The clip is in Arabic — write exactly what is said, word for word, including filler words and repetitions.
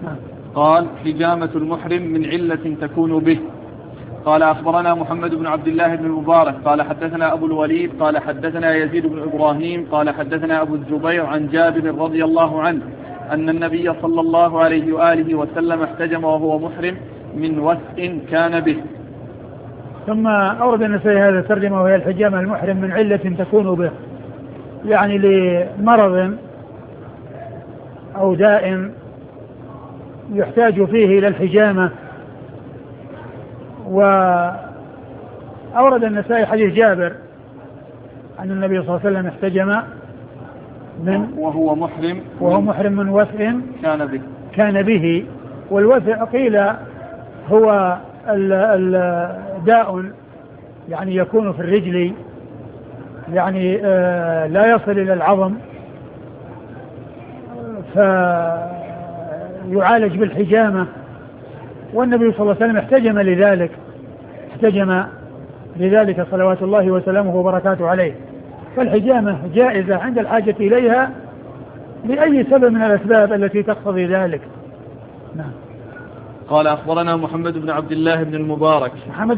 قال حجامة المحرم من علة تكون به. قال أخبرنا محمد بن عبد الله بن المبارك قال حدثنا أبو الوليد قال حدثنا يزيد بن إبراهيم قال حدثنا أبو الزبير عن جابر رضي الله عنه أن النبي صلى الله عليه وآله وسلم احتجم وهو محرم من وسء كان به. ثم أورد النسائي هذا الترجمة وهي الحجامة المحرم من علة تكون به، يعني لمرض أو داء يحتاج فيه إلى الحجامة. وأورد النسائي حديث جابر أن النبي صلى الله عليه وسلم احتجم من وهو محرم وهو محرم من وسء كان به كان به والوسء قيل هو الداء يعني يكون في الرجل، يعني آه لا يصل إلى العظم فيعالج بالحجامة، والنبي صلى الله عليه وسلم احتجم لذلك احتجم لذلك صلوات الله وسلامه وبركاته عليه. فالحجامة جائزة عند الحاجة إليها لأي سبب من الأسباب التي تقتضي ذلك. نعم. قال أخبرنا محمد بن عبد الله بن المبارك. محمد